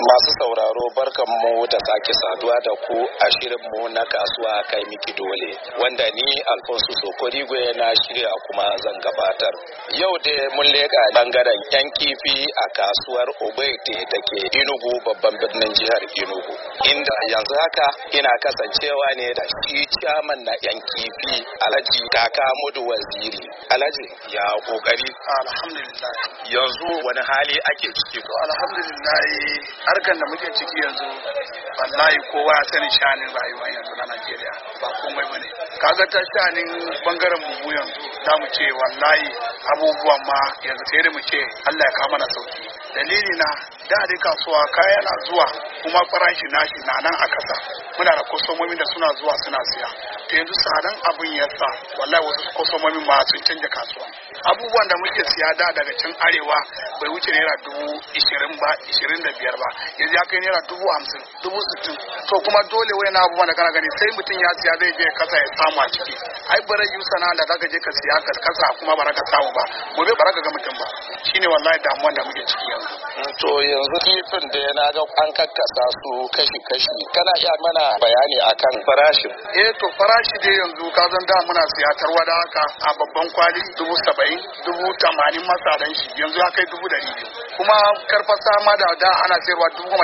Masu sauraro barkanmu da sake saduwa da ku a shirinmu na kasuwa kai miki dole wanda ni Alfonso Sokorigwe na shirya kuma zan gabatar. Yau da mun leƙa bangaren yan kifi a kasuwar Ogbete da ke Enugu babban birnin jihar Enugu. Inda yanzu haka ina kasancewa ne da shi chairman na yan kifi Alhaji Kaka Mudu Waziri. Alhaji ya kokari. Alhamdulillah. Yanzu wani hali ake ciki? Alhamdulillah. Harkar da muke ciki yanzu wallahi kowa ya sani shanin rayuwa yanzu na Najeriya ba komai bane. Kaga ta shanin bangaren mu yanzu za mu ce wallahi abubuwan ma yanzu sai da mu ce Allah ya kawo mana sauki. Dalili na da dai kasuwa kaya na zuwa kuma farashi nashi na nan a kasa. Muna da kwastomomi da suna zuwa suna siya. To yanzu sadan abun yasa wallahi wasu kwastomomi ma sun canja kasuwa. Abubuwan da muke siya da daga can arewa bai wuce naira 20,000 ba 25 ba yanzu ya kai naira 50,000 60,000. To kuma dole wai na abubuwan da kana gani sai mutum ya siya zai je kasa ya samu a ciki. Ai bare yi sana'a da zaka je ka siya ka kasa kuma ba ka samu ba gobe ba ka ga mutum ba. Shine wallahi damuwan da muke ciki yanzu. To yanzu kifin da na ga an kakkasa su kashi kana iya mana bayani akan farashin? To farashi dai yanzu ka zan da muna siya tarwada haka a babban kwali 70,000 80,000 masaran shi yanzu ya kai 200,000. Kuma karfasa ma da ana sayarwa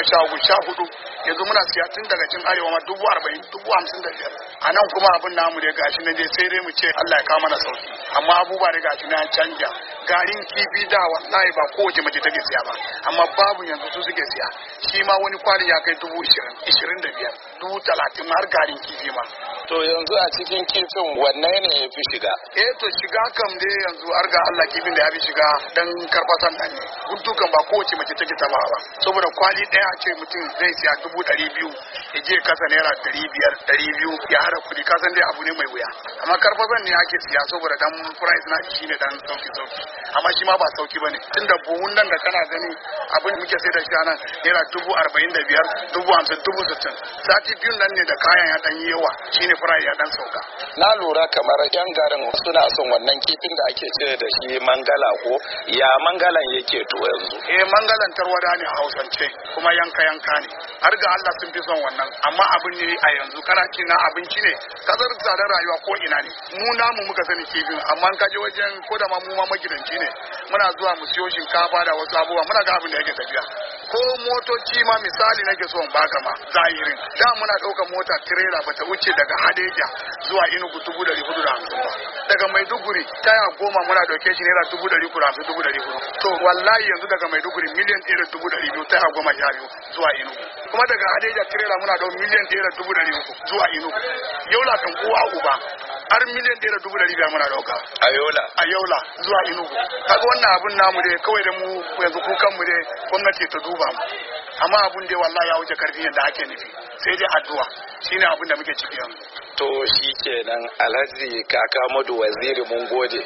13,000 yanzu muna siya tun daga cin arewa ma 40,000 55,000. A nan kuma abin namu da gashi na dai sai dai mu ce Allah ya kawo mana sauki amma abubuwa da gashi na canja. Garin kifi da wallahi ba kowace mace take siya ba amma babu yanzu su suke siya shi ma wani kwali ya kai 20,000 25,000 30,000 har garin kifi ma. To yanzu a cikin kifin wanne ne ya fi shiga? To shiga kam dai yanzu har ga Allah kifin da ya fi shiga dan karfasan nan ne. Guntukan ba kowace mace take taba ba saboda kwali daya ce mutum zai siya 200,000 ya je kasa naira 500 200 ya hada kudi kasan dai abu ne mai wuya amma karfasan ne ake siya saboda dan price na shi ne dan sauki amma shi ma ba sauki bane tunda buhun nan da kana gani abin da muke sai da shi nan naira 45,000 50,000 60,000 sati biyun nan ne da kayan ya dan yawa shine fara ya dan sauka. Na lura kamar yan garin suna son wannan kifin da ake ce da shi mangala ko ya mangalan yake to yanzu? Mangalan tarwada ne a Hausance kuma yanka ne har ga Allah sun fi son wannan amma abin ne a yanzu kana ci na abinci ne kasar tsadar rayuwa ko ina ne mu namu muka sani kifin amma ka je wajen ko da ma mu ma magidanci ne muna zuwa mu siyo shinkafa da wasu abubuwa muna ga abin da yake tafiya ko motoci ma misali nake so in baka ma zahirin da muna ɗaukar mota tirela bata wuce daga Hadeja zuwa Enugu 450 ba daga Maiduguri taya 10 muna dauke shi naira 350 400 to wallahi yanzu daga Maiduguri miliyan 1,200 taya 12 zuwa Enugu kuma daga Hadeja tirela muna da miliyan 1,300 zuwa Enugu Yola kan uwa uba har miliyan 1,500 muna dauka a Yola zuwa Enugu kaga wannan abun namu dai kawai da mu yanzu kukan mu dai gwamnati ta duba mu amma abun dai wallahi ya wuce karfin yadda ake nufi sai dai addu'a shine abun da muke ciki yanzu. To shi kenan Alhaji Kaka Mudu Waziri mun gode.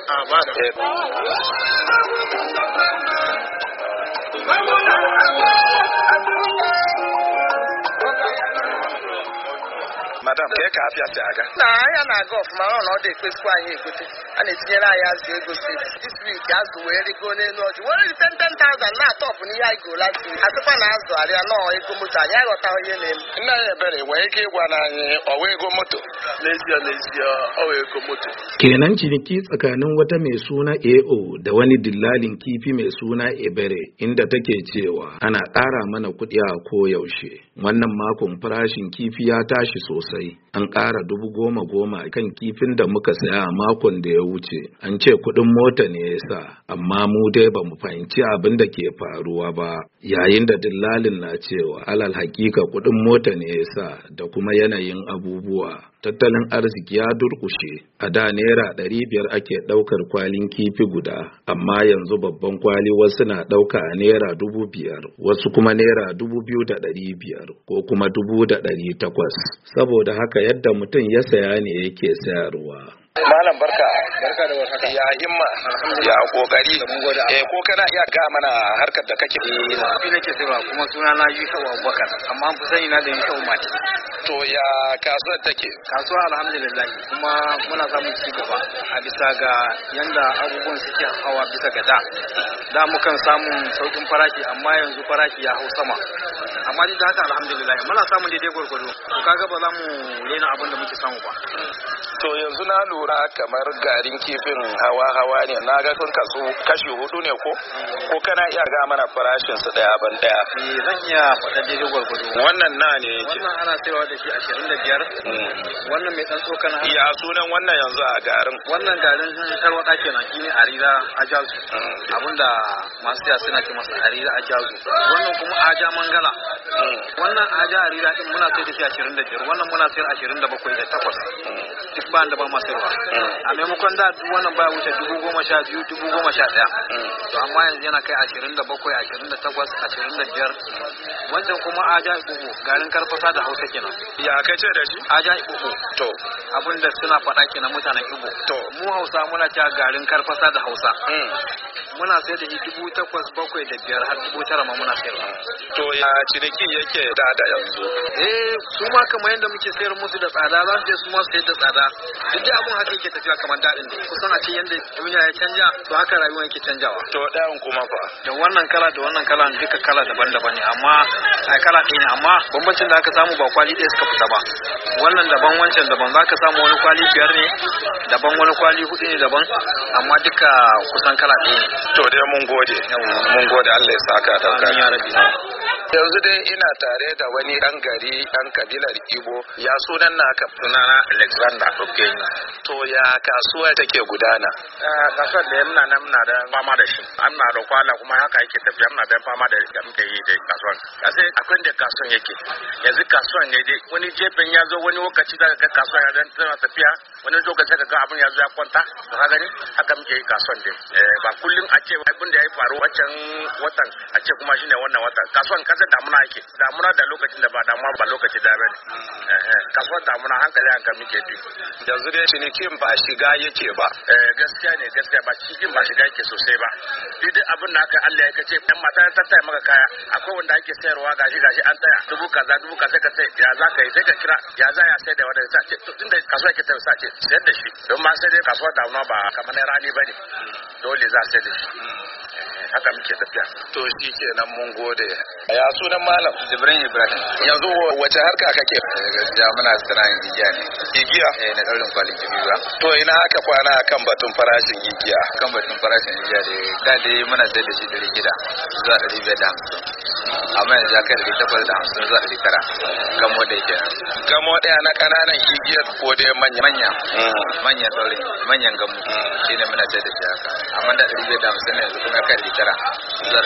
Madam, ke ka afia si aga? Na ya na aga ọfụma ọ na ọ dị ekwesikwa anyị egote a na-etinyere anyị azụ ego this week azụ wee rigo n'elu ọjị were 10,000 na-atọpụ n'ihe anyị go last week asịkwa na azụ arịa nọọ ego moto anyị aghọtaghị ihe na-eme. Nna ya ebere nwee ike ịgwa na anyị ọwa ego moto? N'ezie ọwa ego moto. Kenan ciniki tsakanin wata mai suna AO da wani dillalin kifi mai suna Ebere inda take cewa ana ƙara mana kuɗi a koyaushe. Wannan makon farashin kifi ya tashi sosai. An ƙara 10,000 kan kifin da muka saya a makon da ya wuce. An ce kuɗin mota ne ya sa, amma mu dai ba mu fahimci abin da ke faruwa ba. Yayin da dillalin na cewa alal hakika kuɗin mota ne ya sa da kuma yanayin abubuwa. Tattalin arziki ya durkushe. A da naira 500 ake ɗaukar kwalin kifi guda, amma yanzu babban kwali wasu na ɗauka a naira 5,000, wasu kuma naira 2,500 ko kuma 800. Saboda haka yadda mutum ya saya ne yake sayarwa. Malam barka da warhaka. Ya himma ya kokari ko kana iya ga mana harkar da kake ni nake sayarwa kuma suna na Yusuf Abubakar amma an fi sani na da Yusuf Mati. To ya kasuwar take? Kasuwa alhamdulillah kuma muna samun ci gaba a bisa ga yanda abubuwan suke hawa bisa ga da mukan samun saukin farashi amma yanzu farashi ya hau sama amma duk da haka alhamdulillah muna samun daidai gwargwado to kaga ba za mu rena abin da muke samu ba. To yanzu na lura kamar garin kifin hawa ne, na ga sun kasu kashi 4 ne ko kana iya ga mana farashin su daya ban daya? Zan iya faɗa daidai gwargwado. Wannan na ne yake? Wannan ana sayarwa da shi 25. Wannan mai dan tsokana. Ya sunan wannan yanzu a garin? Wannan garin tarwada kenan shine Arira Ajazu. Abinda masu siya suna ce masa Arira Ajazu. Wannan kuma Aja Mangala. Wannan Aja Arira din muna sayar da shi 25. Wannan muna sayar 27 da 8. Duk ba da ba ma sayarwa. A maimakon da duk wannan baya wuce 12,000 11,000. To amma yanzu yana kai 27 28 25. Wancan kuma Aja Ibubu garin karfasa da Hausa kenan. Ya kai ce da shi? Aja Ibubu. To abinda suna faɗa kenan mutanen Igbo. To mu Hausa muna cewa garin karfasa da Hausa. Muna sai da 8,705 har 9,000 ma muna sayarwa. To ya ciniki yake da yanzu? Su ma kamar yadda muke sayar musu da tsada za su je su ma sayar da tsada. Duk da abun haka yake tafiya kamar daɗin ne. Kusan a ce yadda duniya ya canja to haka rayuwa yake canjawa. To ɗayan kuma fa? Da wannan kala duka kala daban-daban ne amma kala ɗaya ne amma bambancin da aka samu ba kwali ɗaya suka fita ba. Wannan daban wancan daban za ka samu wani kwali 5 ne daban wani kwali 4 ne daban amma duka kusan kala ɗaya ne. To dai mun gode Allah ya saka da kai. Yanzu dai ina tare da wani ɗan gari ɗan kabilar Igbo, ya sunan naka? Sunana Alexander Okenya. To ya kasuwa take gudana? Kasuwar da muna da fama da shi, ana da kwala kuma haka yake tafiya, muna da fama da muke yi da kasuwar. Kasi akwai da kasuwar yake, yanzu kasuwar ne dai wani jefin ya zo wani lokaci daga ga kasuwar ya zama tafiya, wani lokaci daga ga abin ya zo ya kwanta, to ka gani haka muke yi kasuwar dai. Ba kullum a ce abin da ya faru wancan watan a ce kuma shine wannan watan. Kasuwar kasa damuna yake, damuna da lokacin da ba damuna ba lokaci da bane. Kasuwar damuna hankali muke bi. Yanzu dai cinikin ba shiga yake ba. Gaskiya ba cikin ba shiga yake sosai ba. Duk abin da aka Allah ya kace dan mata ta taya maka kaya, akwai wanda ake sayarwa gashi an taya dubu kaza ka sai ya za ka yi sai ka kira ya za ya sai da wanda sai ce to tunda kasuwa ke tafi sace sayar da shi don ma sai dai kasuwa damuna ba kamar na rani bane. Dole za sai da shi. Haka muke tafiya. To shi kenan mun gode. Ya sunan malam? Jibrin Ibrahim. Yanzu wace harka kake? Gaskiya muna sana'ar gigiya ne. Gigiya? Na daurin kwalin kifi ba. To ina haka kwana kan batun farashin gigiya? Kan batun farashin gigiya da dai muna sayar da shi 600 zuwa 550. Amma yanzu ya kai 850 zuwa 900. Gamo da yake. Gamo daya na kananan gigiyar ko dai manya? Manyan daurin, manyan gamo. Shine muna sayar da shi haka. Amma da 550 ne yanzu kuma kai 900 zuwa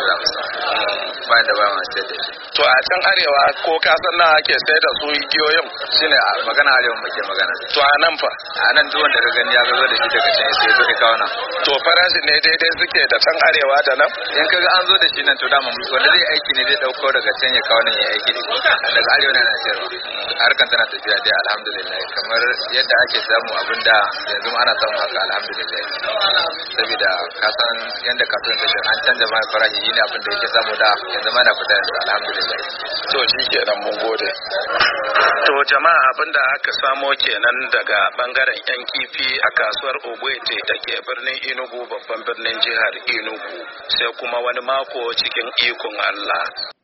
850. Bayan da ba mu sayar da shi. To a can arewa ko ka san na ake sayar da su igiyoyin? Shine magana arewa muke magana. To a nan fa? A nan duk wanda ka gani ya zo da shi daga can sai zo ka kawo nan. To farashin ne daidai suke da can arewa da nan? In kaga an zo da shi nan to dama wanda zai aiki ne zai dauko daga can ya kawo nan ya aiki da shi. Daga arewa na sayarwa. Harkan tana tafiya dai alhamdulillah kamar yadda ake samu abinda yanzu ana samu haka alhamdulillah. Saboda ka san yanda kasuwan take an canza mai farashi ne abinda yake samu da yanzu ma na fita yanzu alhamdulillah. To shi kenan mun gode. To jama'a abinda aka samo kenan daga bangaren yan kifi a kasuwar Ogbete da ke birnin Enugu babban birnin jihar Enugu sai kuma wani mako cikin ikon Allah.